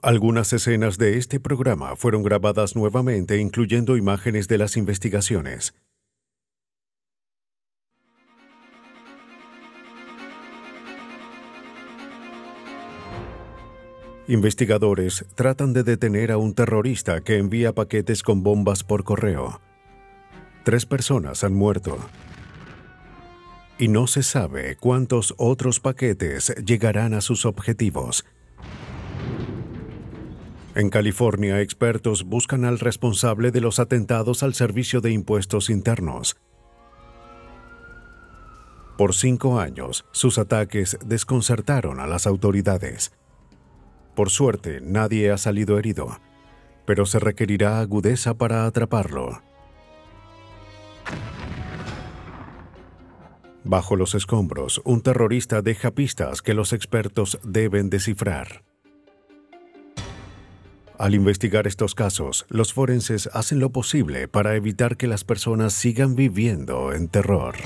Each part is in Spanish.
Algunas escenas de este programa fueron grabadas nuevamente, incluyendo imágenes de las investigaciones. Investigadores tratan de detener a un terrorista que envía paquetes con bombas por correo. 3 personas han muerto. Y no se sabe cuántos otros paquetes llegarán a sus objetivos. En California, expertos buscan al responsable de los atentados al Servicio de Impuestos Internos. Por 5 años, sus ataques desconcertaron a las autoridades. Por suerte, nadie ha salido herido, pero se requerirá agudeza para atraparlo. Bajo los escombros, un terrorista deja pistas que los expertos deben descifrar. Al investigar estos casos, los forenses hacen lo posible para evitar que las personas sigan viviendo en terror.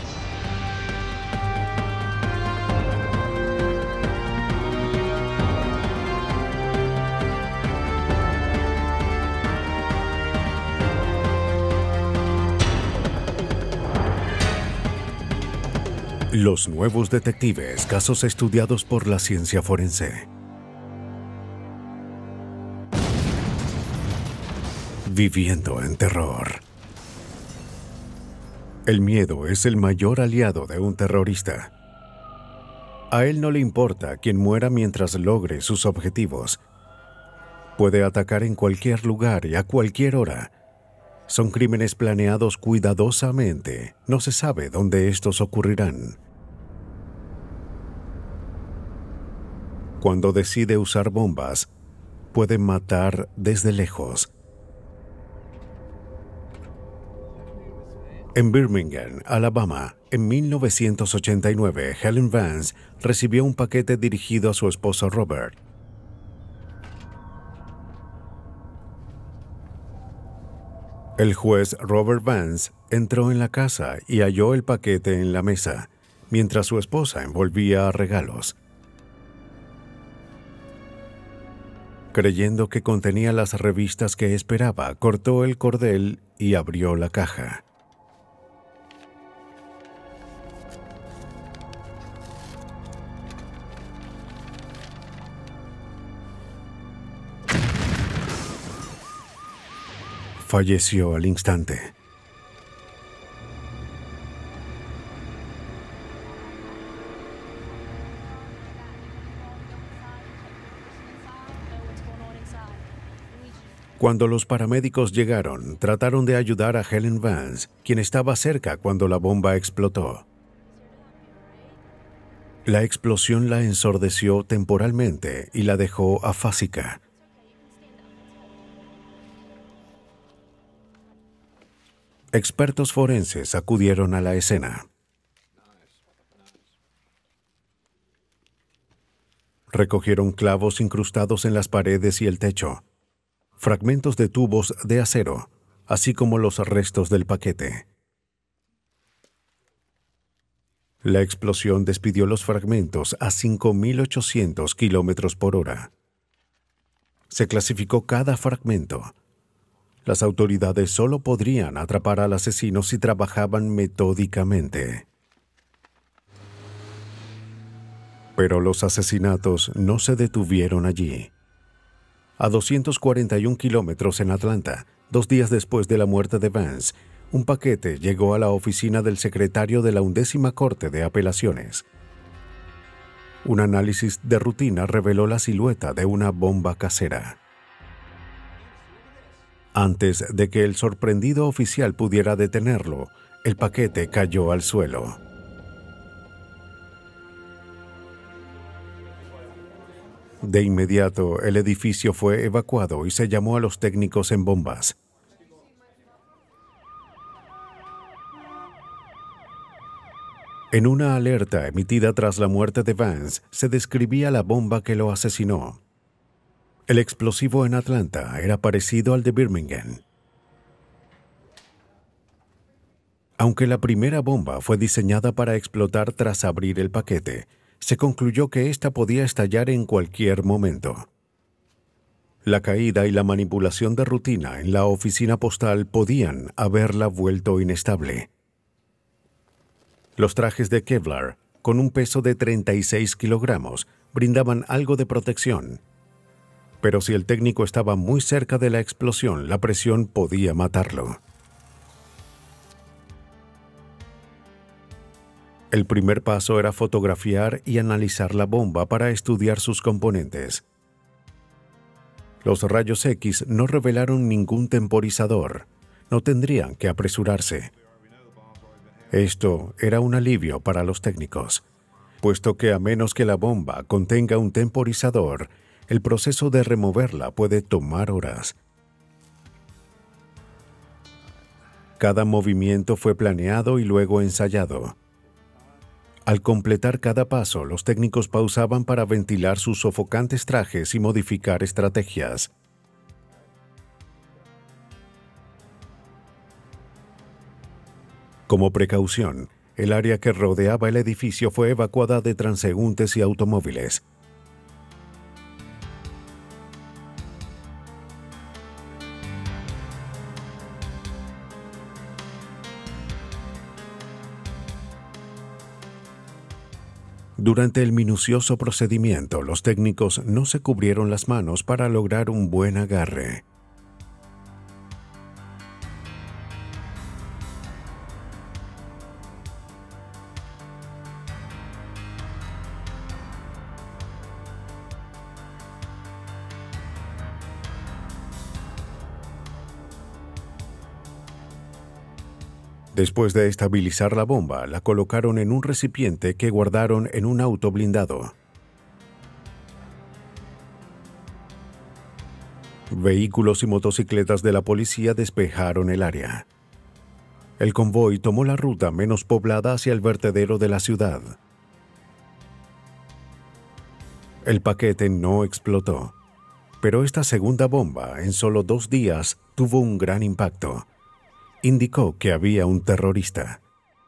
Los nuevos detectives, casos estudiados por la ciencia forense. Viviendo en terror. El miedo es el mayor aliado de un terrorista. A él no le importa quién muera mientras logre sus objetivos. Puede atacar en cualquier lugar y a cualquier hora. Son crímenes planeados cuidadosamente. No se sabe dónde estos ocurrirán. Cuando decide usar bombas, puede matar desde lejos. En Birmingham, Alabama, en 1989, Helen Vance recibió un paquete dirigido a su esposo Robert. El juez Robert Vance entró en la casa y halló el paquete en la mesa, mientras su esposa envolvía regalos. Creyendo que contenía las revistas que esperaba, cortó el cordel y abrió la caja. Falleció al instante. Cuando los paramédicos llegaron, trataron de ayudar a Helen Vance, quien estaba cerca cuando la bomba explotó. La explosión la ensordeció temporalmente y la dejó afásica. Expertos forenses acudieron a la escena. Recogieron clavos incrustados en las paredes y el techo, fragmentos de tubos de acero, así como los restos del paquete. La explosión despidió los fragmentos a 5.800 kilómetros por hora. Se clasificó cada fragmento. Las autoridades solo podrían atrapar al asesino si trabajaban metódicamente. Pero los asesinatos no se detuvieron allí. A 241 kilómetros en Atlanta, 2 días después de la muerte de Vance, un paquete llegó a la oficina del secretario de la 11ª Corte de Apelaciones. Un análisis de rutina reveló la silueta de una bomba casera. Antes de que el sorprendido oficial pudiera detenerlo, el paquete cayó al suelo. De inmediato, el edificio fue evacuado y se llamó a los técnicos en bombas. En una alerta emitida tras la muerte de Vance, se describía la bomba que lo asesinó. El explosivo en Atlanta era parecido al de Birmingham. Aunque la primera bomba fue diseñada para explotar tras abrir el paquete, se concluyó que ésta podía estallar en cualquier momento. La caída y la manipulación de rutina en la oficina postal podían haberla vuelto inestable. Los trajes de Kevlar, con un peso de 36 kilogramos, brindaban algo de protección. Pero si el técnico estaba muy cerca de la explosión, la presión podía matarlo. El primer paso era fotografiar y analizar la bomba para estudiar sus componentes. Los rayos X no revelaron ningún temporizador. No tendrían que apresurarse. Esto era un alivio para los técnicos, puesto que a menos que la bomba contenga un temporizador, el proceso de removerla puede tomar horas. Cada movimiento fue planeado y luego ensayado. Al completar cada paso, los técnicos pausaban para ventilar sus sofocantes trajes y modificar estrategias. Como precaución, el área que rodeaba el edificio fue evacuada de transeúntes y automóviles. Durante el minucioso procedimiento, los técnicos no se cubrieron las manos para lograr un buen agarre. Después de estabilizar la bomba, la colocaron en un recipiente que guardaron en un auto blindado. Vehículos y motocicletas de la policía despejaron el área. El convoy tomó la ruta menos poblada hacia el vertedero de la ciudad. El paquete no explotó, pero esta segunda bomba, en solo 2 días, tuvo un gran impacto. Indicó que había un terrorista.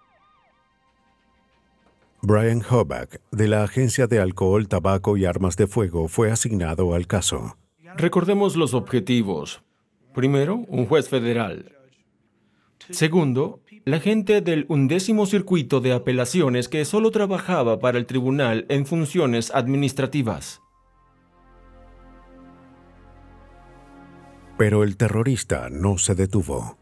Brian Hoback, de la Agencia de Alcohol, Tabaco y Armas de Fuego, fue asignado al caso. Recordemos los objetivos. Primero, un juez federal. Segundo, la gente del 11º Circuito de Apelaciones que solo trabajaba para el tribunal en funciones administrativas. Pero el terrorista no se detuvo.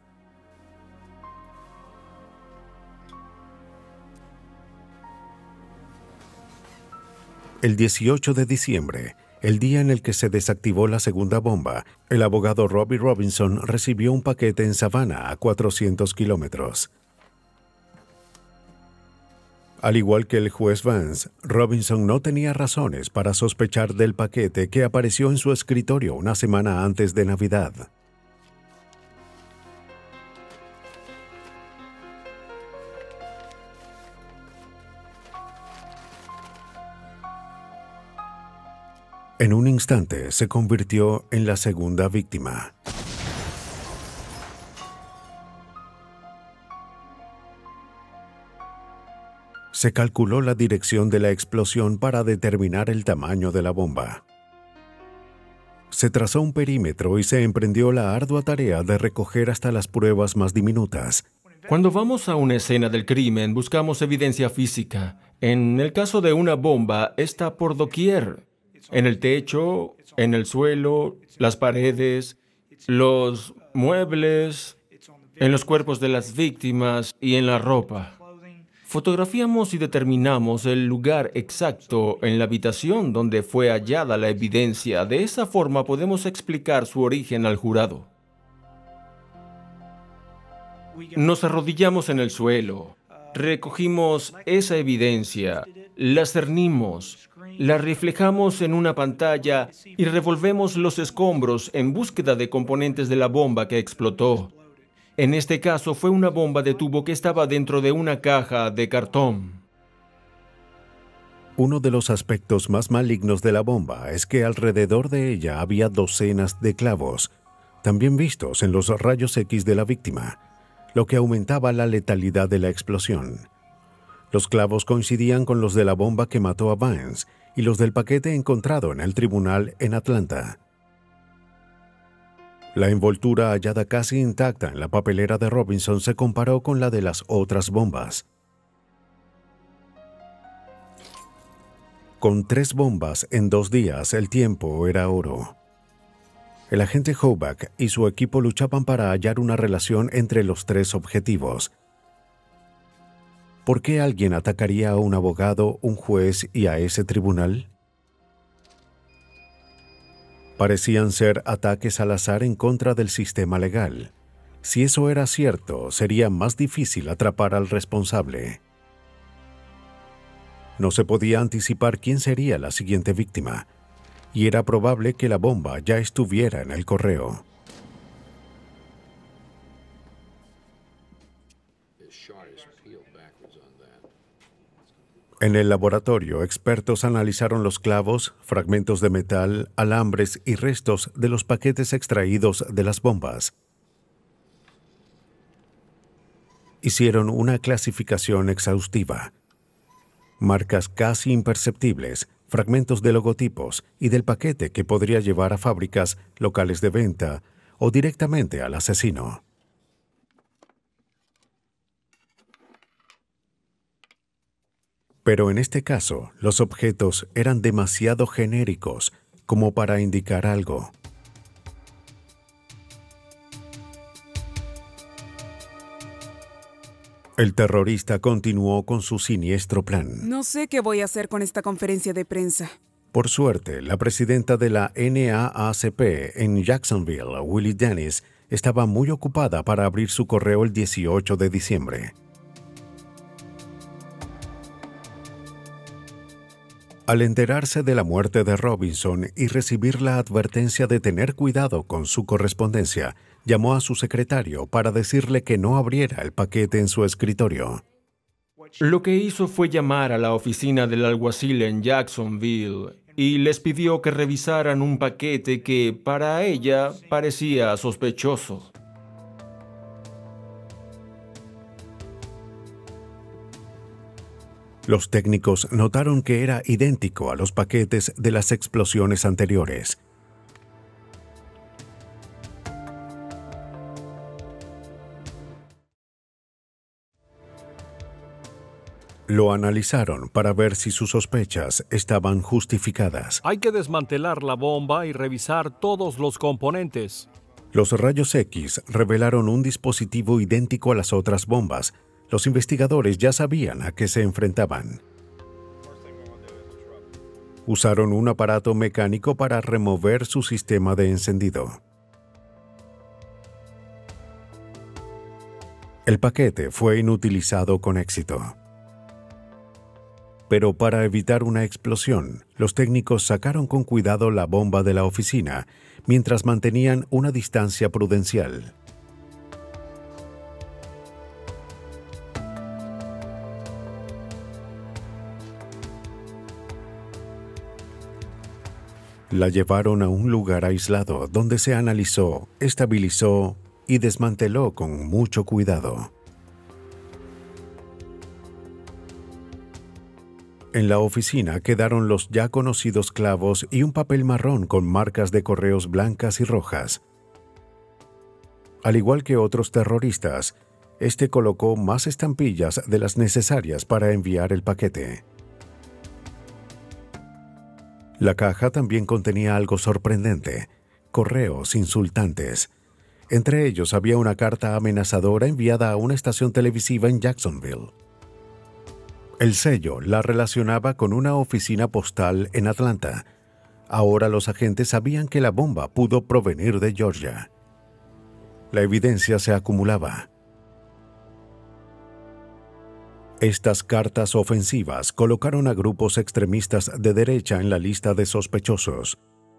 El 18 de diciembre, el día en el que se desactivó la segunda bomba, el abogado Robbie Robinson recibió un paquete en Savannah, a 400 kilómetros. Al igual que el juez Vance, Robinson no tenía razones para sospechar del paquete que apareció en su escritorio una semana antes de Navidad. En un instante se convirtió en la segunda víctima. Se calculó la dirección de la explosión para determinar el tamaño de la bomba. Se trazó un perímetro y se emprendió la ardua tarea de recoger hasta las pruebas más diminutas. Cuando vamos a una escena del crimen, buscamos evidencia física. En el caso de una bomba, está por doquier. En el techo, en el suelo, las paredes, los muebles, en los cuerpos de las víctimas y en la ropa. Fotografiamos y determinamos el lugar exacto en la habitación donde fue hallada la evidencia. De esa forma podemos explicar su origen al jurado. Nos arrodillamos en el suelo, recogimos esa evidencia, la cernimos, la reflejamos en una pantalla y revolvemos los escombros en búsqueda de componentes de la bomba que explotó. En este caso fue una bomba de tubo que estaba dentro de una caja de cartón. Uno de los aspectos más malignos de la bomba es que alrededor de ella había docenas de clavos, también vistos en los rayos X de la víctima, lo que aumentaba la letalidad de la explosión. Los clavos coincidían con los de la bomba que mató a Vance y los del paquete encontrado en el tribunal en Atlanta. La envoltura hallada casi intacta en la papelera de Robinson se comparó con la de las otras bombas. Con 3 bombas en 2 días, el tiempo era oro. El agente Hoback y su equipo luchaban para hallar una relación entre los 3 objetivos. ¿Por qué alguien atacaría a un abogado, un juez y a ese tribunal? Parecían ser ataques al azar en contra del sistema legal. Si eso era cierto, sería más difícil atrapar al responsable. No se podía anticipar quién sería la siguiente víctima, y era probable que la bomba ya estuviera en el correo. En el laboratorio, expertos analizaron los clavos, fragmentos de metal, alambres y restos de los paquetes extraídos de las bombas. Hicieron una clasificación exhaustiva. Marcas casi imperceptibles, fragmentos de logotipos y del paquete que podría llevar a fábricas, locales de venta o directamente al asesino. Pero en este caso, los objetos eran demasiado genéricos como para indicar algo. El terrorista continuó con su siniestro plan. No sé qué voy a hacer con esta conferencia de prensa. Por suerte, la presidenta de la NAACP en Jacksonville, Willie Dennis, estaba muy ocupada para abrir su correo el 18 de diciembre. Al enterarse de la muerte de Robinson y recibir la advertencia de tener cuidado con su correspondencia, llamó a su secretario para decirle que no abriera el paquete en su escritorio. Lo que hizo fue llamar a la oficina del alguacil en Jacksonville y les pidió que revisaran un paquete que para ella parecía sospechoso. Los técnicos notaron que era idéntico a los paquetes de las explosiones anteriores. Lo analizaron para ver si sus sospechas estaban justificadas. Hay que desmantelar la bomba y revisar todos los componentes. Los rayos X revelaron un dispositivo idéntico a las otras bombas. Los investigadores ya sabían a qué se enfrentaban. Usaron un aparato mecánico para remover su sistema de encendido. El paquete fue inutilizado con éxito. Pero para evitar una explosión, los técnicos sacaron con cuidado la bomba de la oficina, mientras mantenían una distancia prudencial. La llevaron a un lugar aislado donde se analizó, estabilizó y desmanteló con mucho cuidado. En la oficina quedaron los ya conocidos clavos y un papel marrón con marcas de correos blancas y rojas. Al igual que otros terroristas, este colocó más estampillas de las necesarias para enviar el paquete. La caja también contenía algo sorprendente: correos insultantes. Entre ellos había una carta amenazadora enviada a una estación televisiva en Jacksonville. El sello la relacionaba con una oficina postal en Atlanta. Ahora los agentes sabían que la bomba pudo provenir de Georgia. La evidencia se acumulaba. Estas cartas ofensivas colocaron a grupos extremistas de derecha en la lista de sospechosos.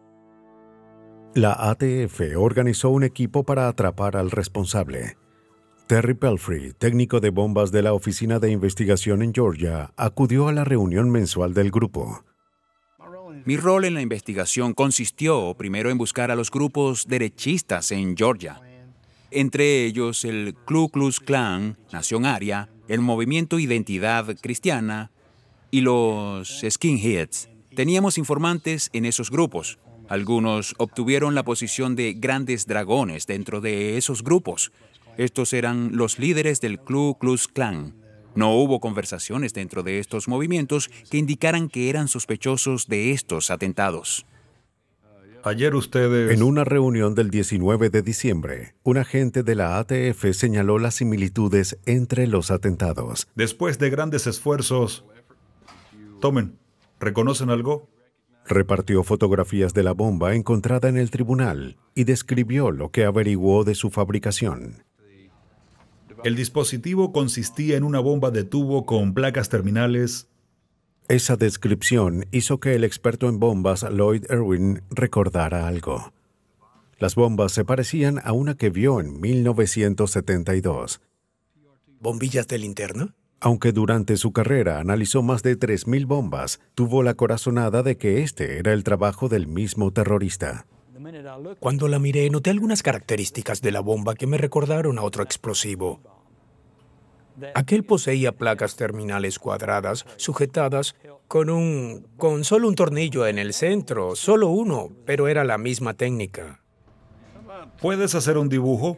La ATF organizó un equipo para atrapar al responsable. Terry Pelfrey, técnico de bombas de la Oficina de Investigación en Georgia, acudió a la reunión mensual del grupo. Mi rol en la investigación consistió primero en buscar a los grupos derechistas en Georgia, entre ellos el Ku Klux Klan, Nación Aria, el Movimiento Identidad Cristiana y los Skinheads. Teníamos informantes en esos grupos. Algunos obtuvieron la posición de grandes dragones dentro de esos grupos. Estos eran los líderes del Ku Klux Klan. No hubo conversaciones dentro de estos movimientos que indicaran que eran sospechosos de estos atentados. Ayer ustedes... En una reunión del 19 de diciembre, un agente de la ATF señaló las similitudes entre los atentados. Después de grandes esfuerzos... Tomen, ¿reconocen algo? Repartió fotografías de la bomba encontrada en el tribunal y describió lo que averiguó de su fabricación. El dispositivo consistía en una bomba de tubo con placas terminales. Esa descripción hizo que el experto en bombas Lloyd Irwin recordara algo. Las bombas se parecían a una que vio en 1972. ¿Bombillas de linterna? Aunque durante su carrera analizó más de 3.000 bombas, tuvo la corazonada de que este era el trabajo del mismo terrorista. Cuando la miré, noté algunas características de la bomba que me recordaron a otro explosivo. Aquel poseía placas terminales cuadradas, sujetadas con solo un tornillo en el centro, solo uno, pero era la misma técnica. ¿Puedes hacer un dibujo?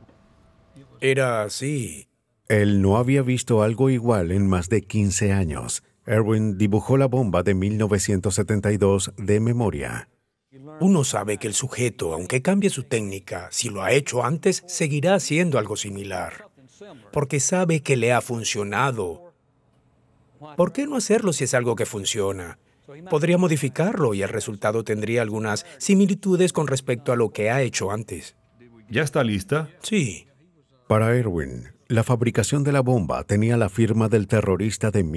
Era así. Él no había visto algo igual en más de 15 años. Irwin dibujó la bomba de 1972 de memoria. Uno sabe que el sujeto, aunque cambie su técnica, si lo ha hecho antes, seguirá haciendo algo similar. Porque sabe que le ha funcionado. ¿Por qué no hacerlo si es algo que funciona? Podría modificarlo y el resultado tendría algunas similitudes con respecto a lo que ha hecho antes. ¿Ya está lista? Sí. Para Irwin, la fabricación de la bomba tenía la firma del terrorista de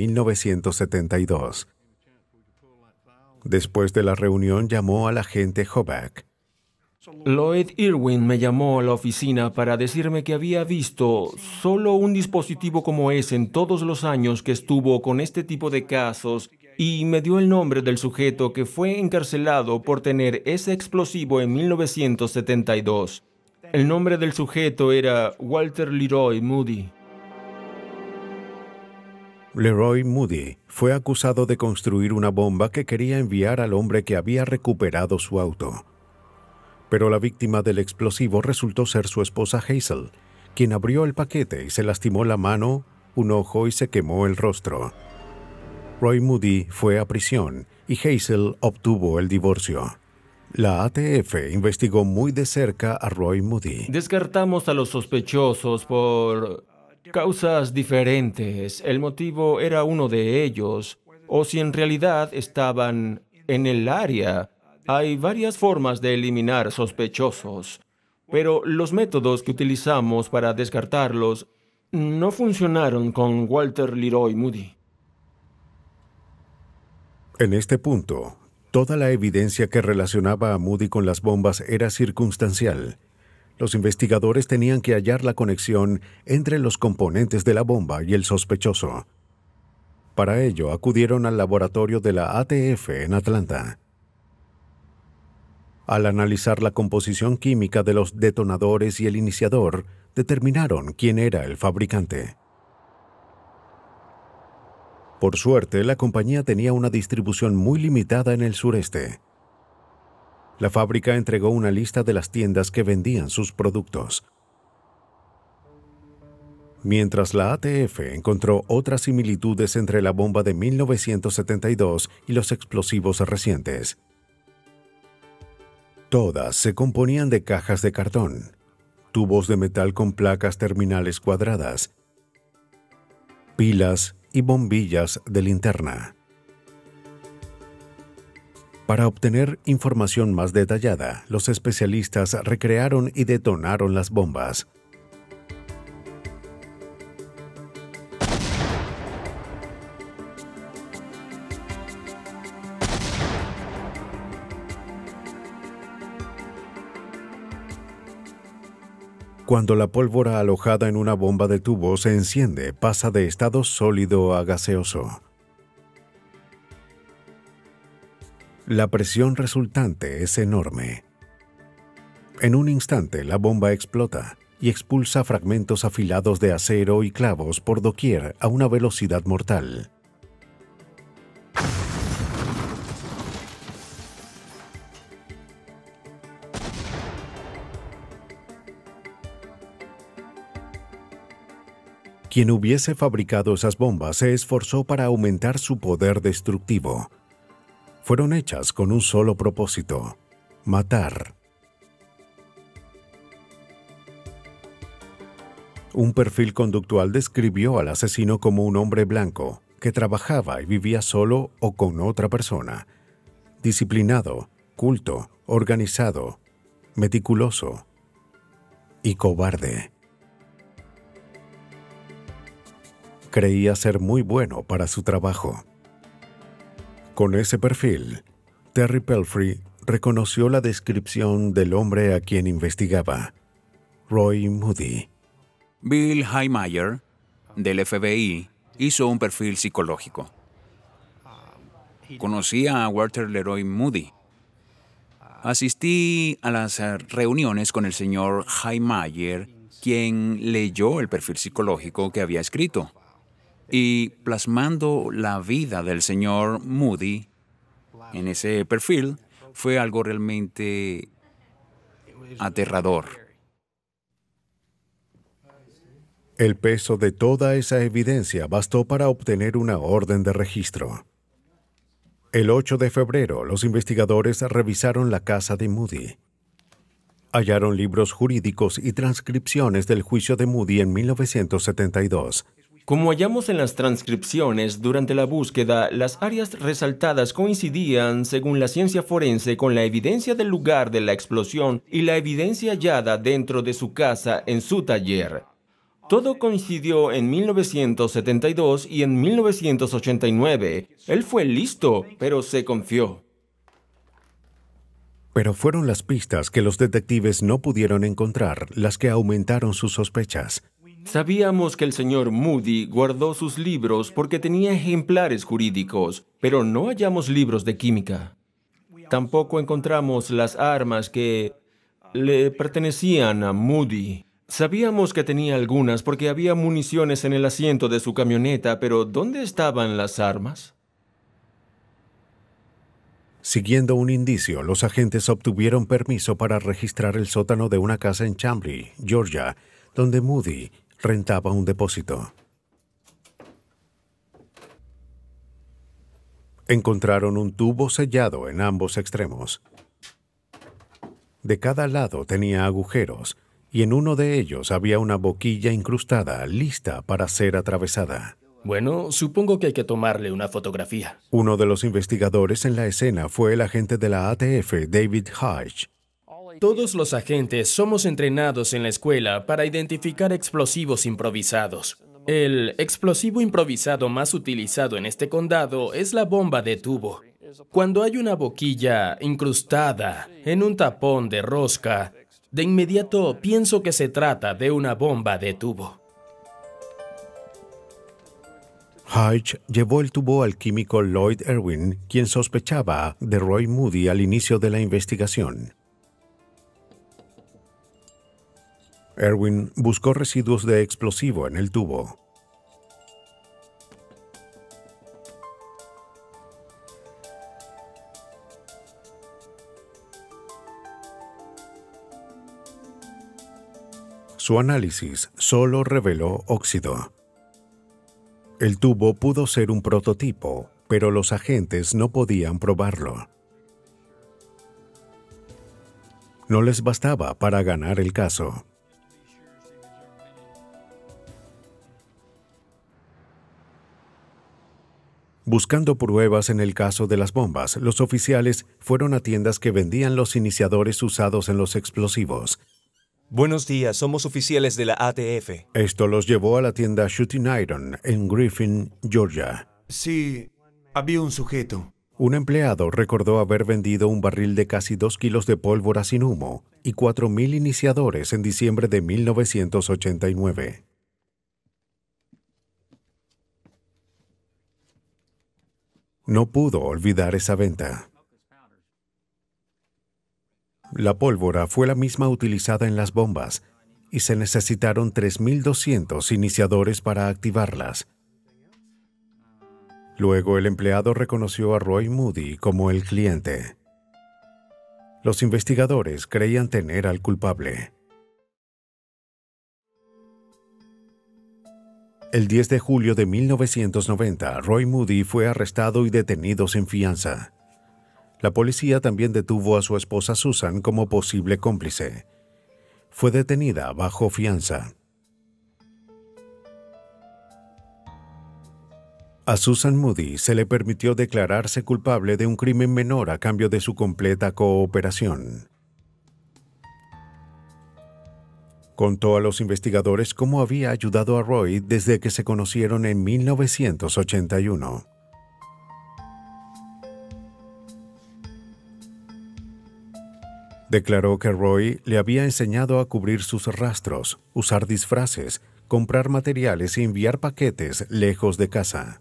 1972. Después de la reunión llamó al agente Hoback. Lloyd Irwin me llamó a la oficina para decirme que había visto solo un dispositivo como ese en todos los años que estuvo con este tipo de casos y me dio el nombre del sujeto que fue encarcelado por tener ese explosivo en 1972. El nombre del sujeto era Walter Leroy Moody. Leroy Moody fue acusado de construir una bomba que quería enviar al hombre que había recuperado su auto. Pero la víctima del explosivo resultó ser su esposa Hazel, quien abrió el paquete y se lastimó la mano, un ojo y se quemó el rostro. Roy Moody fue a prisión y Hazel obtuvo el divorcio. La ATF investigó muy de cerca a Roy Moody. Descartamos a los sospechosos por causas diferentes. El motivo era uno de ellos, o si en realidad estaban en el área. Hay varias formas de eliminar sospechosos, pero los métodos que utilizamos para descartarlos no funcionaron con Walter Leroy Moody. En este punto, toda la evidencia que relacionaba a Moody con las bombas era circunstancial. Los investigadores tenían que hallar la conexión entre los componentes de la bomba y el sospechoso. Para ello, acudieron al laboratorio de la ATF en Atlanta. Al analizar la composición química de los detonadores y el iniciador, determinaron quién era el fabricante. Por suerte, la compañía tenía una distribución muy limitada en el sureste. La fábrica entregó una lista de las tiendas que vendían sus productos. Mientras la ATF encontró otras similitudes entre la bomba de 1972 y los explosivos recientes. Todas se componían de cajas de cartón, tubos de metal con placas terminales cuadradas, pilas y bombillas de linterna. Para obtener información más detallada, los especialistas recrearon y detonaron las bombas. Cuando la pólvora alojada en una bomba de tubo se enciende, pasa de estado sólido a gaseoso. La presión resultante es enorme. En un instante, la bomba explota y expulsa fragmentos afilados de acero y clavos por doquier a una velocidad mortal. Quien hubiese fabricado esas bombas se esforzó para aumentar su poder destructivo. Fueron hechas con un solo propósito: matar. Un perfil conductual describió al asesino como un hombre blanco que trabajaba y vivía solo o con otra persona, disciplinado, culto, organizado, meticuloso y cobarde. Creía ser muy bueno para su trabajo. Con ese perfil, Terry Pelfrey reconoció la descripción del hombre a quien investigaba: Roy Moody. Bill Heimeyer, del FBI, hizo un perfil psicológico. Conocí a Walter Leroy Moody. Asistí a las reuniones con el señor Heimeyer, quien leyó el perfil psicológico que había escrito. Y plasmando la vida del señor Moody en ese perfil fue algo realmente aterrador. El peso de toda esa evidencia bastó para obtener una orden de registro. El 8 de febrero, los investigadores revisaron la casa de Moody. Hallaron libros jurídicos y transcripciones del juicio de Moody en 1972. Como hallamos en las transcripciones, durante la búsqueda, las áreas resaltadas coincidían, según la ciencia forense, con la evidencia del lugar de la explosión y la evidencia hallada dentro de su casa en su taller. Todo coincidió en 1972 y en 1989. Él fue listo, pero se confió. Pero fueron las pistas que los detectives no pudieron encontrar las que aumentaron sus sospechas. Sabíamos que el señor Moody guardó sus libros porque tenía ejemplares jurídicos, pero no hallamos libros de química. Tampoco encontramos las armas que le pertenecían a Moody. Sabíamos que tenía algunas porque había municiones en el asiento de su camioneta, pero ¿dónde estaban las armas? Siguiendo un indicio, los agentes obtuvieron permiso para registrar el sótano de una casa en Chamblee, Georgia, donde Moody rentaba un depósito. Encontraron un tubo sellado en ambos extremos. De cada lado tenía agujeros, y en uno de ellos había una boquilla incrustada, lista para ser atravesada. Bueno, supongo que hay que tomarle una fotografía. Uno de los investigadores en la escena fue el agente de la ATF, David Hodge. Todos los agentes somos entrenados en la escuela para identificar explosivos improvisados. El explosivo improvisado más utilizado en este condado es la bomba de tubo. Cuando hay una boquilla incrustada en un tapón de rosca, de inmediato pienso que se trata de una bomba de tubo. Hodge llevó el tubo al químico Lloyd Irwin, quien sospechaba de Roy Moody al inicio de la investigación. Irwin buscó residuos de explosivo en el tubo. Su análisis solo reveló óxido. El tubo pudo ser un prototipo, pero los agentes no podían probarlo. No les bastaba para ganar el caso. Buscando pruebas en el caso de las bombas, los oficiales fueron a tiendas que vendían los iniciadores usados en los explosivos. Buenos días, somos oficiales de la ATF. Esto los llevó a la tienda Shooting Iron en Griffin, Georgia. Sí, había un sujeto. Un empleado recordó haber vendido un barril de casi 2 kilos de pólvora sin humo y 4,000 iniciadores en diciembre de 1989. No pudo olvidar esa venta. La pólvora fue la misma utilizada en las bombas y se necesitaron 3,200 iniciadores para activarlas. Luego el empleado reconoció a Roy Moody como el cliente. Los investigadores creían tener al culpable. El 10 de julio de 1990, Roy Moody fue arrestado y detenido sin fianza. La policía también detuvo a su esposa Susan como posible cómplice. Fue detenida bajo fianza. A Susan Moody se le permitió declararse culpable de un crimen menor a cambio de su completa cooperación. Contó a los investigadores cómo había ayudado a Roy desde que se conocieron en 1981. Declaró que Roy le había enseñado a cubrir sus rastros, usar disfraces, comprar materiales y enviar paquetes lejos de casa.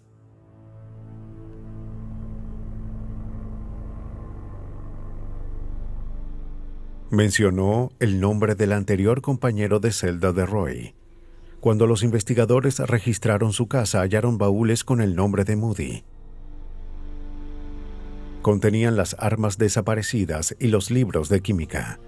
Mencionó el nombre del anterior compañero de celda de Roy. Cuando los investigadores registraron su casa, hallaron baúles con el nombre de Moody. Contenían las armas desaparecidas y los libros de química.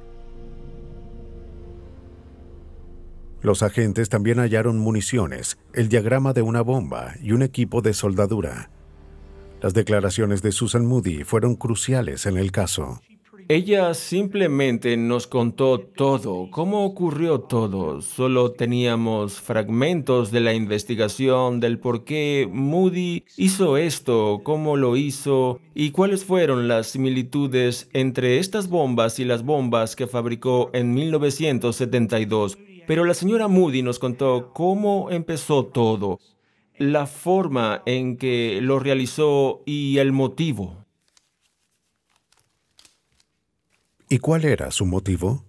Los agentes también hallaron municiones, el diagrama de una bomba y un equipo de soldadura. Las declaraciones de Susan Moody fueron cruciales en el caso. Ella simplemente nos contó todo, cómo ocurrió todo. Solo teníamos fragmentos de la investigación, del por qué Moody hizo esto, cómo lo hizo y cuáles fueron las similitudes entre estas bombas y las bombas que fabricó en 1972. Pero la señora Moody nos contó cómo empezó todo, la forma en que lo realizó y el motivo. ¿Y cuál era su motivo?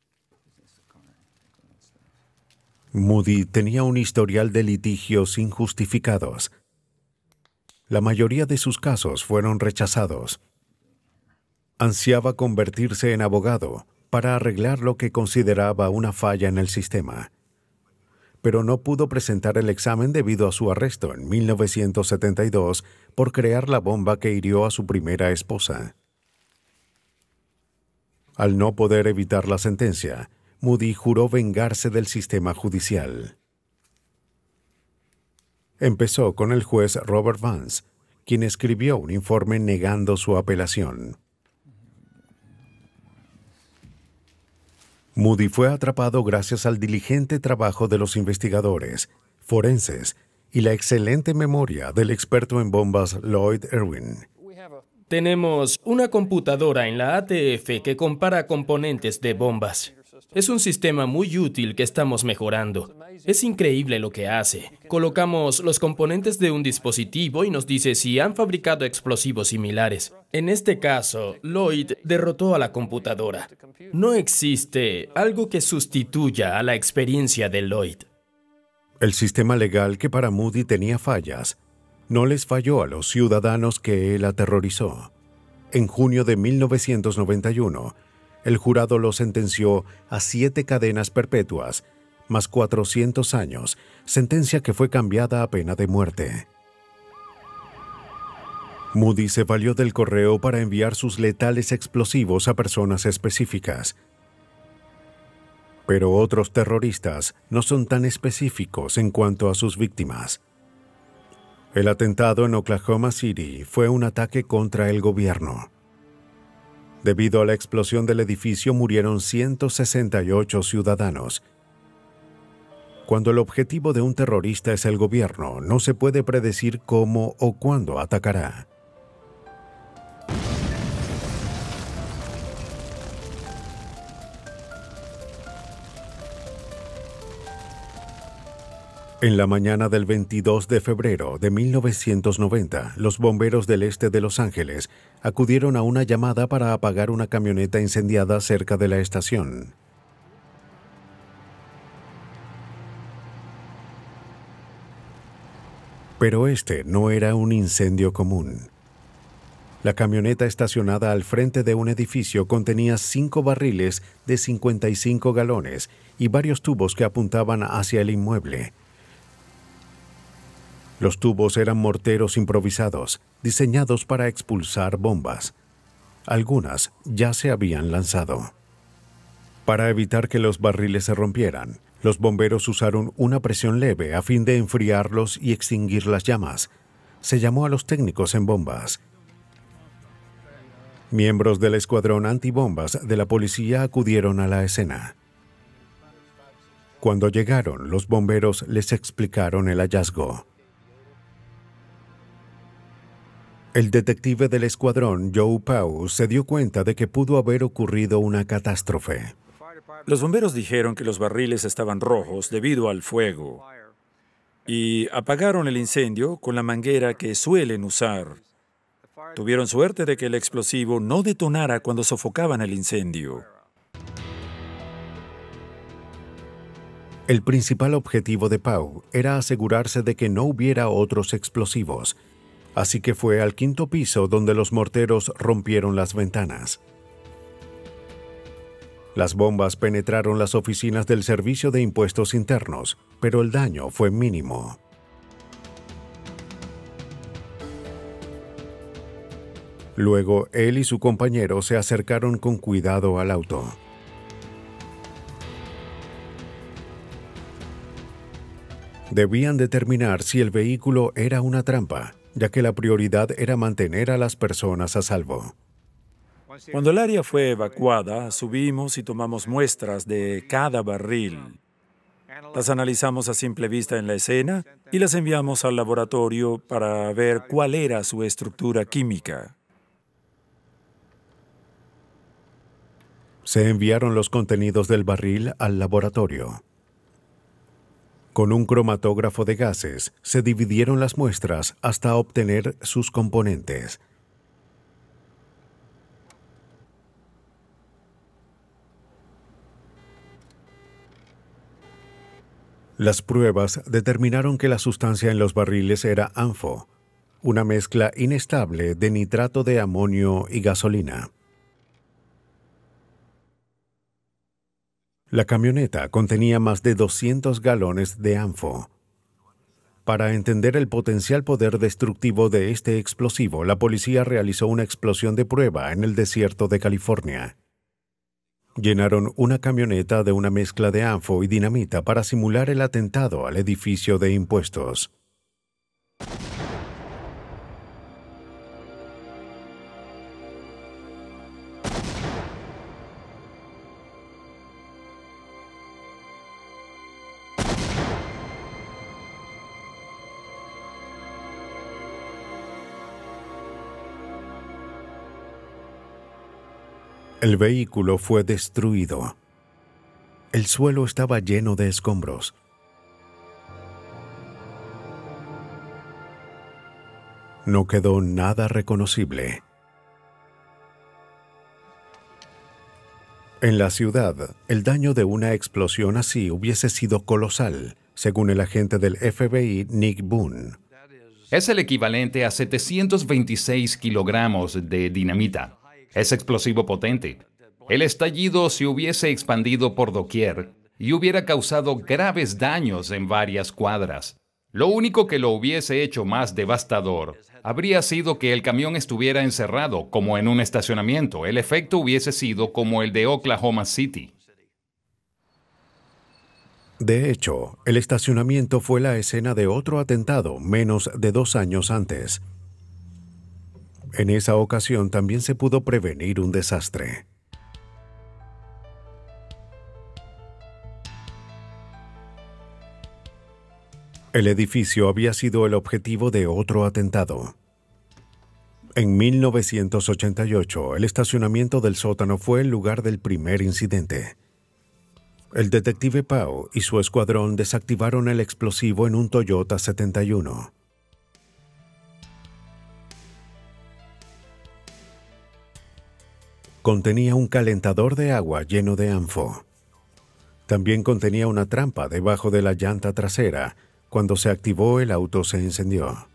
Moody tenía un historial de litigios injustificados. La mayoría de sus casos fueron rechazados. Ansiaba convertirse en abogado para arreglar lo que consideraba una falla en el sistema. Pero no pudo presentar el examen debido a su arresto en 1972 por crear la bomba que hirió a su primera esposa. Al no poder evitar la sentencia, Moody juró vengarse del sistema judicial. Empezó con el juez Robert Vance, quien escribió un informe negando su apelación. Moody fue atrapado gracias al diligente trabajo de los investigadores, forenses y la excelente memoria del experto en bombas Lloyd Irwin. Tenemos una computadora en la ATF que compara componentes de bombas. Es un sistema muy útil que estamos mejorando. Es increíble lo que hace. Colocamos los componentes de un dispositivo y nos dice si han fabricado explosivos similares. En este caso, Lloyd derrotó a la computadora. No existe algo que sustituya a la experiencia de Lloyd. El sistema legal, que para Moody tenía fallas, no les falló a los ciudadanos que él aterrorizó. En junio de 1991, el jurado lo sentenció a 7 cadenas perpetuas, más 400 años, sentencia que fue cambiada a pena de muerte. Moody se valió del correo para enviar sus letales explosivos a personas específicas. Pero otros terroristas no son tan específicos en cuanto a sus víctimas. El atentado en Oklahoma City fue un ataque contra el gobierno. Debido a la explosión del edificio murieron 168 ciudadanos. Cuando el objetivo de un terrorista es el gobierno, no se puede predecir cómo o cuándo atacará. En la mañana del 22 de febrero de 1990, los bomberos del este de Los Ángeles acudieron a una llamada para apagar una camioneta incendiada cerca de la estación. Pero este no era un incendio común. La camioneta estacionada al frente de un edificio contenía 5 barriles de 55 galones y varios tubos que apuntaban hacia el inmueble. Los tubos eran morteros improvisados, diseñados para expulsar bombas. Algunas ya se habían lanzado. Para evitar que los barriles se rompieran, los bomberos usaron una presión leve a fin de enfriarlos y extinguir las llamas. Se llamó a los técnicos en bombas. Miembros del escuadrón antibombas de la policía acudieron a la escena. Cuando llegaron, los bomberos les explicaron el hallazgo. El detective del escuadrón, Joe Pau, se dio cuenta de que pudo haber ocurrido una catástrofe. Los bomberos dijeron que los barriles estaban rojos debido al fuego y apagaron el incendio con la manguera que suelen usar. Tuvieron suerte de que el explosivo no detonara cuando sofocaban el incendio. El principal objetivo de Pau era asegurarse de que no hubiera otros explosivos, así que fue al 5º piso donde los morteros rompieron las ventanas. Las bombas penetraron las oficinas del Servicio de Impuestos Internos, pero el daño fue mínimo. Luego, él y su compañero se acercaron con cuidado al auto. Debían determinar si el vehículo era una trampa, ya que la prioridad era mantener a las personas a salvo. Cuando el área fue evacuada, subimos y tomamos muestras de cada barril. Las analizamos a simple vista en la escena y las enviamos al laboratorio para ver cuál era su estructura química. Se enviaron los contenidos del barril al laboratorio. Con un cromatógrafo de gases, se dividieron las muestras hasta obtener sus componentes. Las pruebas determinaron que la sustancia en los barriles era ANFO, una mezcla inestable de nitrato de amonio y gasolina. La camioneta contenía más de 200 galones de ANFO. Para entender el potencial poder destructivo de este explosivo, la policía realizó una explosión de prueba en el desierto de California. Llenaron una camioneta de una mezcla de ANFO y dinamita para simular el atentado al edificio de impuestos. El vehículo fue destruido. El suelo estaba lleno de escombros. No quedó nada reconocible. En la ciudad, el daño de una explosión así hubiese sido colosal, según el agente del FBI, Nick Boone. Es el equivalente a 726 kilogramos de dinamita. Es explosivo potente. El estallido se hubiese expandido por doquier y hubiera causado graves daños en varias cuadras. Lo único que lo hubiese hecho más devastador habría sido que el camión estuviera encerrado, como en un estacionamiento. El efecto hubiese sido como el de Oklahoma City. De hecho, el estacionamiento fue la escena de otro atentado menos de 2 años antes. En esa ocasión también se pudo prevenir un desastre. El edificio había sido el objetivo de otro atentado. En 1988, el estacionamiento del sótano fue el lugar del primer incidente. El detective Pau y su escuadrón desactivaron el explosivo en un Toyota 71. Contenía un calentador de agua lleno de ANFO. También contenía una trampa debajo de la llanta trasera. Cuando se activó, el auto se encendió.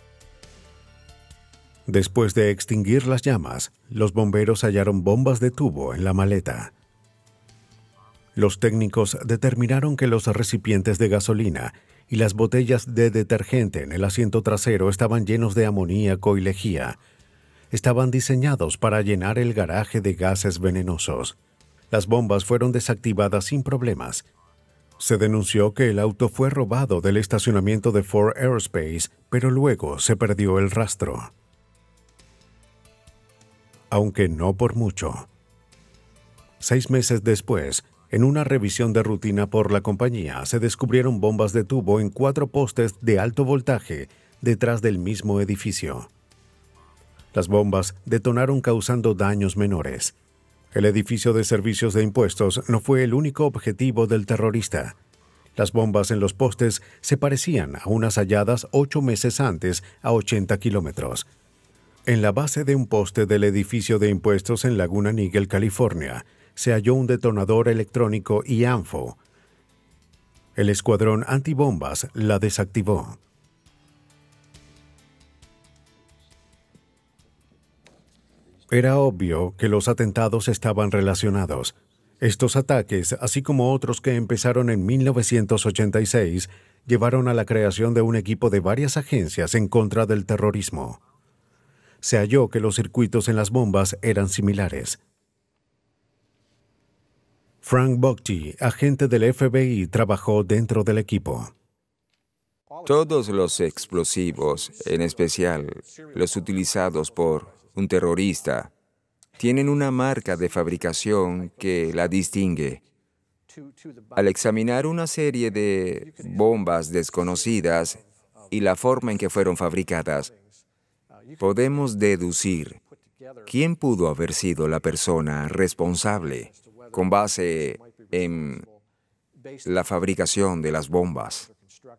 Después de extinguir las llamas, los bomberos hallaron bombas de tubo en la maleta. Los técnicos determinaron que los recipientes de gasolina y las botellas de detergente en el asiento trasero estaban llenos de amoníaco y lejía. Estaban diseñados para llenar el garaje de gases venenosos. Las bombas fueron desactivadas sin problemas. Se denunció que el auto fue robado del estacionamiento de Ford Aerospace, pero luego se perdió el rastro. Aunque no por mucho. 6 meses después, en una revisión de rutina por la compañía, se descubrieron bombas de tubo en 4 postes de alto voltaje detrás del mismo edificio. Las bombas detonaron causando daños menores. El edificio de servicios de impuestos no fue el único objetivo del terrorista. Las bombas en los postes se parecían a unas halladas 8 meses antes a 80 kilómetros. En la base de un poste del edificio de impuestos en Laguna Niguel, California, se halló un detonador electrónico IANFO. El escuadrón antibombas la desactivó. Era obvio que los atentados estaban relacionados. Estos ataques, así como otros que empezaron en 1986, llevaron a la creación de un equipo de varias agencias en contra del terrorismo. Se halló que los circuitos en las bombas eran similares. Frank Bugti, agente del FBI, trabajó dentro del equipo. Todos los explosivos, en especial los utilizados por un terrorista, tienen una marca de fabricación que la distingue. Al examinar una serie de bombas desconocidas y la forma en que fueron fabricadas, podemos deducir quién pudo haber sido la persona responsable con base en la fabricación de las bombas.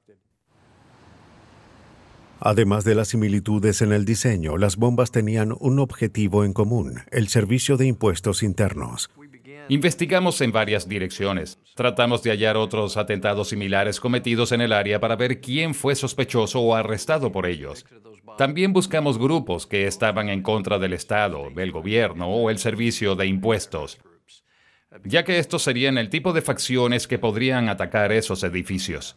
Además de las similitudes en el diseño, las bombas tenían un objetivo en común: el servicio de impuestos internos. Investigamos en varias direcciones. Tratamos de hallar otros atentados similares cometidos en el área para ver quién fue sospechoso o arrestado por ellos. También buscamos grupos que estaban en contra del Estado, del gobierno o el servicio de impuestos, ya que estos serían el tipo de facciones que podrían atacar esos edificios.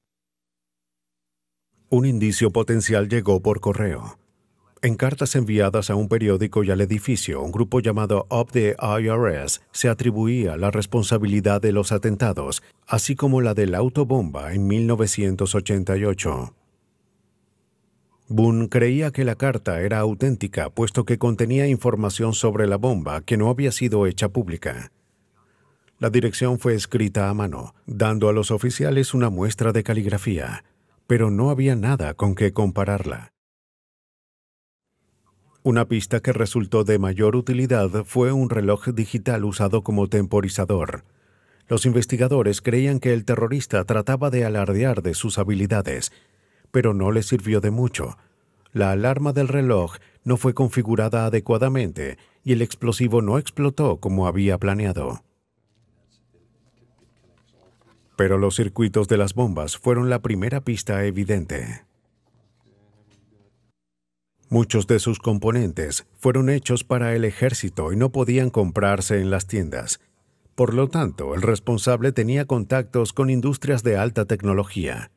Un indicio potencial llegó por correo. En cartas enviadas a un periódico y al edificio, un grupo llamado Up the IRS se atribuía la responsabilidad de los atentados, así como la del autobomba en 1988. Boone creía que la carta era auténtica, puesto que contenía información sobre la bomba que no había sido hecha pública. La dirección fue escrita a mano, dando a los oficiales una muestra de caligrafía, pero no había nada con qué compararla. Una pista que resultó de mayor utilidad fue un reloj digital usado como temporizador. Los investigadores creían que el terrorista trataba de alardear de sus habilidades, pero no le sirvió de mucho. La alarma del reloj no fue configurada adecuadamente y el explosivo no explotó como había planeado. Pero los circuitos de las bombas fueron la primera pista evidente. Muchos de sus componentes fueron hechos para el ejército y no podían comprarse en las tiendas. Por lo tanto, el responsable tenía contactos con industrias de alta tecnología.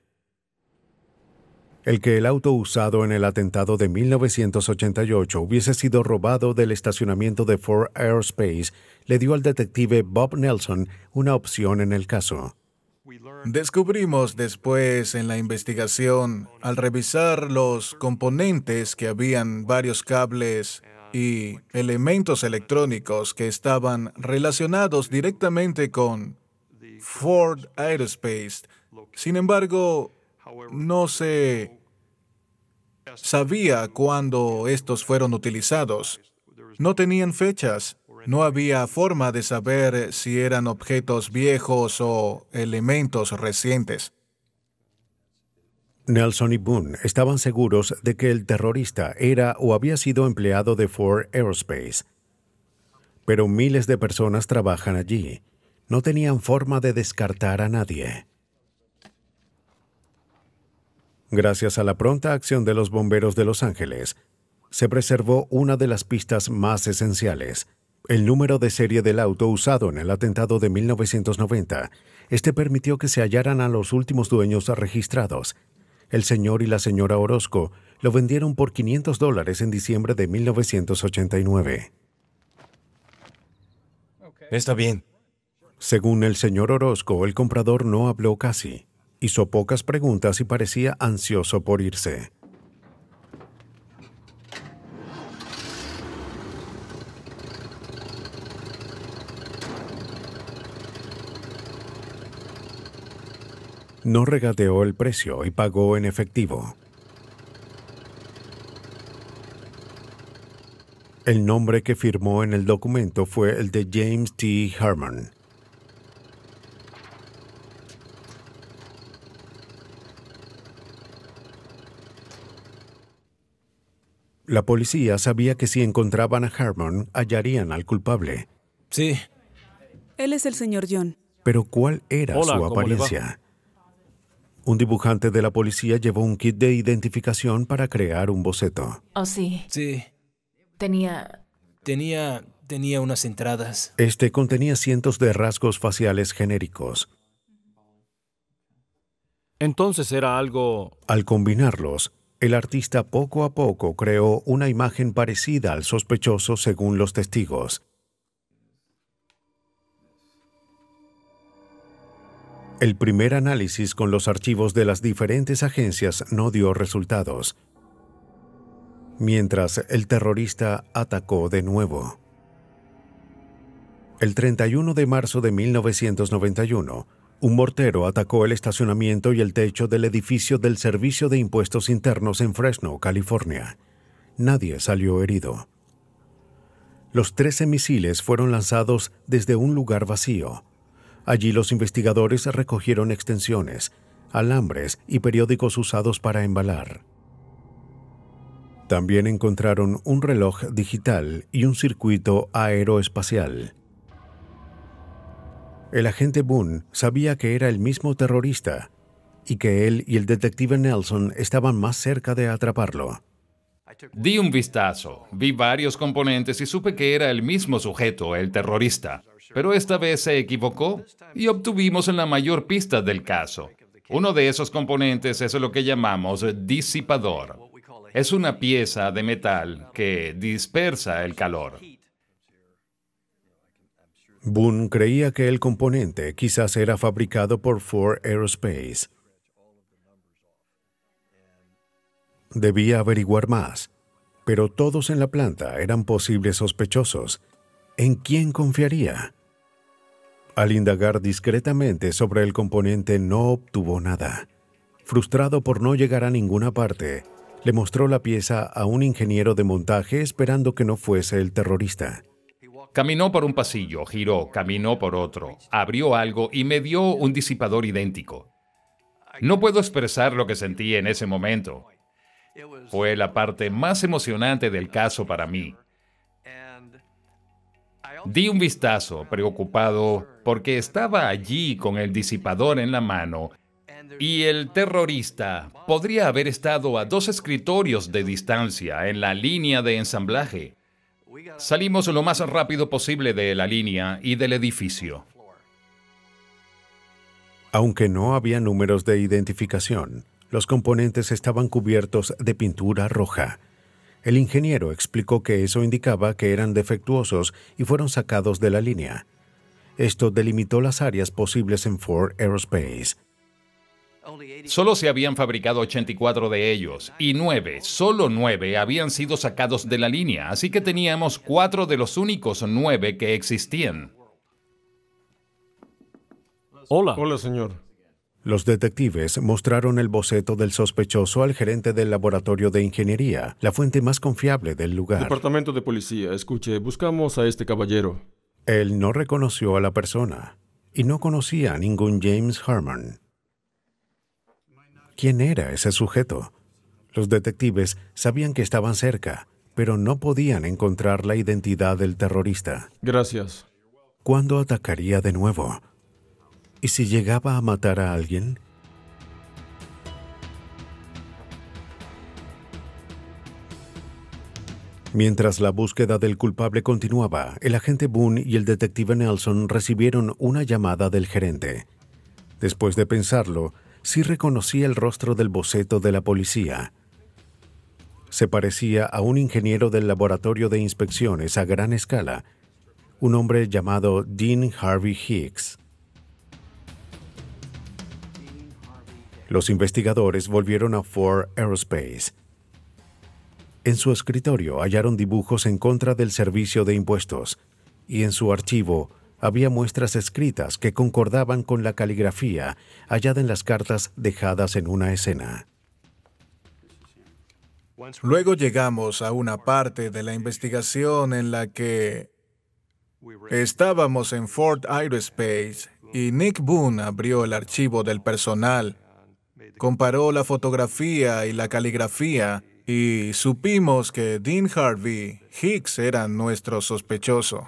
El que el auto usado en el atentado de 1988 hubiese sido robado del estacionamiento de Ford Aerospace le dio al detective Bob Nelson una opción en el caso. Descubrimos después en la investigación, al revisar los componentes, que habían varios cables y elementos electrónicos que estaban relacionados directamente con Ford Aerospace. Sin embargo, no se sabía cuándo estos fueron utilizados. No tenían fechas. No había forma de saber si eran objetos viejos o elementos recientes. Nelson y Boone estaban seguros de que el terrorista era o había sido empleado de Ford Aerospace. Pero miles de personas trabajan allí. No tenían forma de descartar a nadie. Gracias a la pronta acción de los bomberos de Los Ángeles, se preservó una de las pistas más esenciales: el número de serie del auto usado en el atentado de 1990. Este permitió que se hallaran a los últimos dueños registrados. El señor y la señora Orozco lo vendieron por $500 en diciembre de 1989. Está bien. Según el señor Orozco, el comprador no habló casi. Hizo pocas preguntas y parecía ansioso por irse. No regateó el precio y pagó en efectivo. El nombre que firmó en el documento fue el de James T. Harmon. La policía sabía que si encontraban a Harmon, hallarían al culpable. Sí. Él es el señor John. Pero ¿cuál era Hola, su ¿cómo le va? apariencia? Un dibujante de la policía llevó un kit de identificación para crear un boceto. Oh, sí. Sí. Tenía unas entradas. Este contenía cientos de rasgos faciales genéricos. Entonces era algo... Al combinarlos, el artista poco a poco creó una imagen parecida al sospechoso según los testigos. El primer análisis con los archivos de las diferentes agencias no dio resultados, mientras el terrorista atacó de nuevo. El 31 de marzo de 1991, un mortero atacó el estacionamiento y el techo del edificio del Servicio de Impuestos Internos en Fresno, California. Nadie salió herido. Los 13 misiles fueron lanzados desde un lugar vacío. Allí los investigadores recogieron extensiones, alambres y periódicos usados para embalar. También encontraron un reloj digital y un circuito aeroespacial. El agente Boone sabía que era el mismo terrorista y que él y el detective Nelson estaban más cerca de atraparlo. Di un vistazo, vi varios componentes y supe que era el mismo sujeto, el terrorista. Pero esta vez se equivocó y obtuvimos la mayor pista del caso. Uno de esos componentes es lo que llamamos disipador. Es una pieza de metal que dispersa el calor. Boone creía que el componente quizás era fabricado por Ford Aerospace. Debía averiguar más, pero todos en la planta eran posibles sospechosos. ¿En quién confiaría? Al indagar discretamente sobre el componente no obtuvo nada. Frustrado por no llegar a ninguna parte, le mostró la pieza a un ingeniero de montaje esperando que no fuese el terrorista. Caminó por un pasillo, giró, caminó por otro, abrió algo y me dio un disipador idéntico. No puedo expresar lo que sentí en ese momento. Fue la parte más emocionante del caso para mí. Di un vistazo, preocupado, porque estaba allí con el disipador en la mano y el terrorista podría haber estado a 2 escritorios de distancia en la línea de ensamblaje. Salimos lo más rápido posible de la línea y del edificio. Aunque no había números de identificación, los componentes estaban cubiertos de pintura roja. El ingeniero explicó que eso indicaba que eran defectuosos y fueron sacados de la línea. Esto delimitó las áreas posibles en Ford Aerospace. Solo se habían fabricado 84 de ellos y 9, solo 9, habían sido sacados de la línea, así que teníamos 4 de los únicos 9 que existían. Hola. Hola, señor. Los detectives mostraron el boceto del sospechoso al gerente del laboratorio de ingeniería, la fuente más confiable del lugar. Departamento de policía, escuche, buscamos a este caballero. Él no reconoció a la persona y no conocía a ningún James Harmon. ¿Quién era ese sujeto? Los detectives sabían que estaban cerca, pero no podían encontrar la identidad del terrorista. Gracias. ¿Cuándo atacaría de nuevo? ¿Y si llegaba a matar a alguien? Mientras la búsqueda del culpable continuaba, el agente Boone y el detective Nelson recibieron una llamada del gerente. Después de pensarlo, sí reconocía el rostro del boceto de la policía. Se parecía a un ingeniero del laboratorio de inspecciones a gran escala, un hombre llamado Dean Harvey Hicks. Los investigadores volvieron a Ford Aerospace. En su escritorio hallaron dibujos en contra del servicio de impuestos y en su archivo había muestras escritas que concordaban con la caligrafía hallada en las cartas dejadas en una escena. Luego llegamos a una parte de la investigación en la que estábamos en Ford Aerospace y Nick Boone abrió el archivo del personal, comparó la fotografía y la caligrafía y supimos que Dean Harvey Hicks era nuestro sospechoso.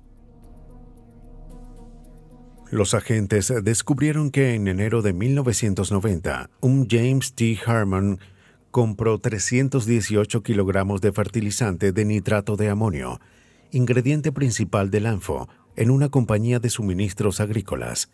Los agentes descubrieron que en enero de 1990, un James T. Harmon compró 318 kilogramos de fertilizante de nitrato de amonio, ingrediente principal del ANFO, en una compañía de suministros agrícolas.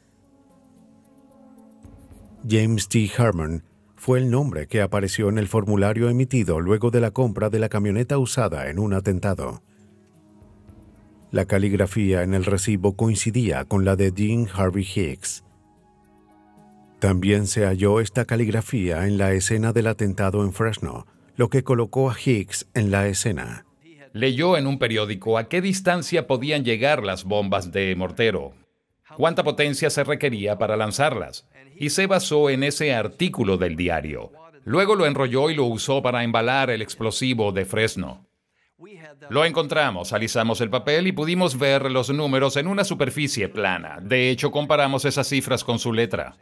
James T. Harmon fue el nombre que apareció en el formulario emitido luego de la compra de la camioneta usada en un atentado. La caligrafía en el recibo coincidía con la de Dean Harvey Hicks. También se halló esta caligrafía en la escena del atentado en Fresno, lo que colocó a Hicks en la escena. Leyó en un periódico a qué distancia podían llegar las bombas de mortero, cuánta potencia se requería para lanzarlas, y se basó en ese artículo del diario. Luego lo enrolló y lo usó para embalar el explosivo de Fresno. Lo encontramos, alisamos el papel y pudimos ver los números en una superficie plana. De hecho, comparamos esas cifras con su letra.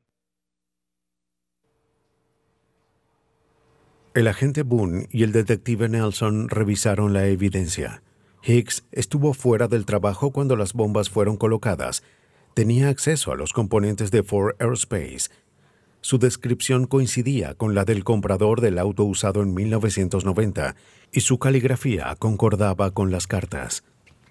El agente Boone y el detective Nelson revisaron la evidencia. Hicks estuvo fuera del trabajo cuando las bombas fueron colocadas. Tenía acceso a los componentes de Ford Aerospace. Su descripción coincidía con la del comprador del auto usado en 1990 y su caligrafía concordaba con las cartas.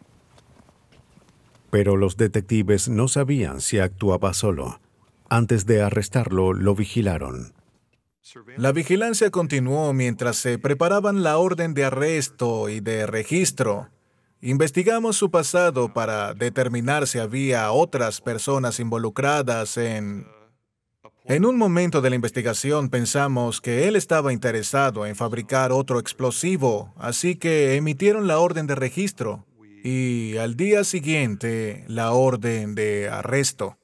Pero los detectives no sabían si actuaba solo. Antes de arrestarlo, lo vigilaron. La vigilancia continuó mientras se preparaban la orden de arresto y de registro. Investigamos su pasado para determinar si había otras personas involucradas en un momento de la investigación pensamos que él estaba interesado en fabricar otro explosivo, así que emitieron la orden de registro y al día siguiente la orden de arresto.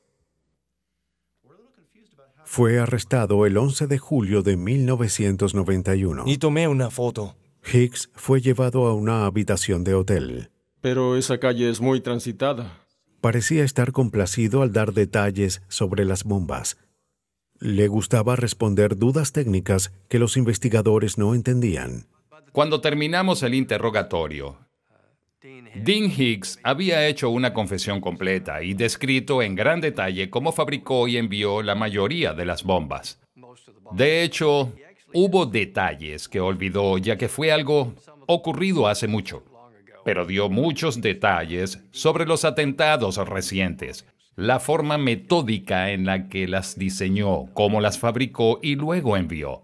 Fue arrestado el 11 de julio de 1991. Y tomé una foto. Hicks fue llevado a una habitación de hotel. Pero esa calle es muy transitada. Parecía estar complacido al dar detalles sobre las bombas. Le gustaba responder dudas técnicas que los investigadores no entendían. Cuando terminamos el interrogatorio, Dean Hicks había hecho una confesión completa y descrito en gran detalle cómo fabricó y envió la mayoría de las bombas. De hecho, hubo detalles que olvidó ya que fue algo ocurrido hace mucho, pero dio muchos detalles sobre los atentados recientes, la forma metódica en la que las diseñó, cómo las fabricó y luego envió.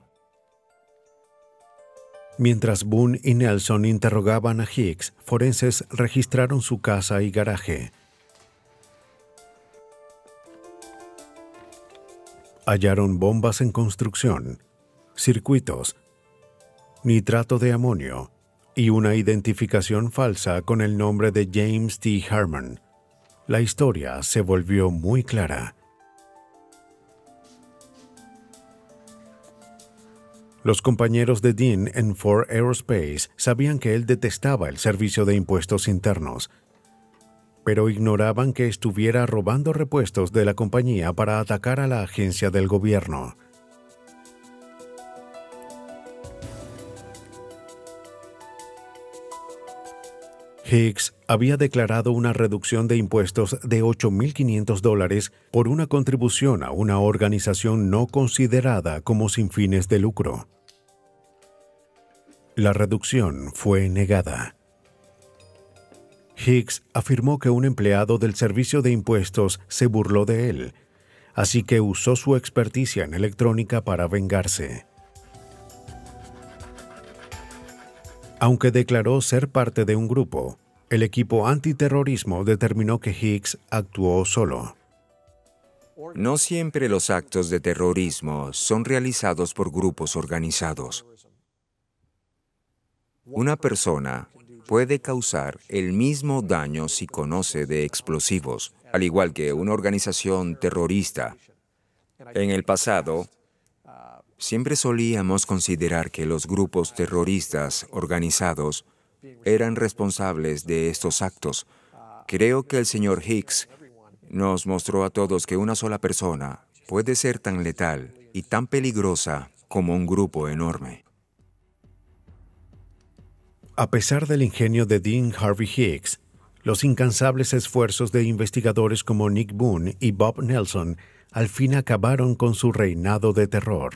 Mientras Boone y Nelson interrogaban a Hicks, forenses registraron su casa y garaje. Hallaron bombas en construcción, circuitos, nitrato de amonio y una identificación falsa con el nombre de James T. Harmon. La historia se volvió muy clara. Los compañeros de Dean en Ford Aerospace sabían que él detestaba el servicio de impuestos internos, pero ignoraban que estuviera robando repuestos de la compañía para atacar a la agencia del gobierno. Hicks había declarado una reducción de impuestos de $8,500 por una contribución a una organización no considerada como sin fines de lucro. La reducción fue negada. Hicks afirmó que un empleado del servicio de impuestos se burló de él, así que usó su experticia en electrónica para vengarse. Aunque declaró ser parte de un grupo, El equipo antiterrorismo determinó que Hicks actuó solo. No siempre los actos de terrorismo son realizados por grupos organizados. Una persona puede causar el mismo daño si conoce de explosivos, al igual que una organización terrorista. En el pasado, siempre solíamos considerar que los grupos terroristas organizados eran responsables de estos actos. Creo que el señor Hicks nos mostró a todos que una sola persona puede ser tan letal y tan peligrosa como un grupo enorme. A pesar del ingenio de Dean Harvey Hicks, los incansables esfuerzos de investigadores como Nick Boone y Bob Nelson al fin acabaron con su reinado de terror.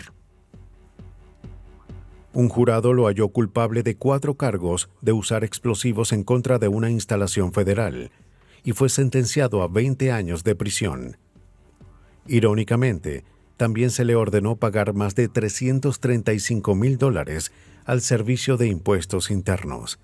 Un jurado lo halló culpable de 4 cargos de usar explosivos en contra de una instalación federal y fue sentenciado a 20 años de prisión. Irónicamente, también se le ordenó pagar más de $335,000 al Servicio de Impuestos Internos.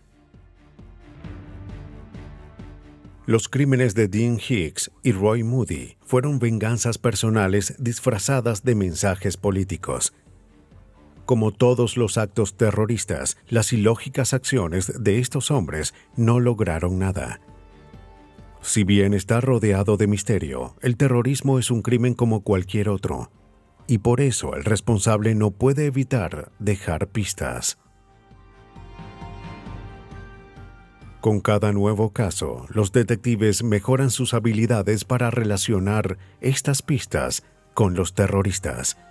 Los crímenes de Dean Hicks y Roy Moody fueron venganzas personales disfrazadas de mensajes políticos. Como todos los actos terroristas, las ilógicas acciones de estos hombres no lograron nada. Si bien está rodeado de misterio, el terrorismo es un crimen como cualquier otro, y por eso el responsable no puede evitar dejar pistas. Con cada nuevo caso, los detectives mejoran sus habilidades para relacionar estas pistas con los terroristas.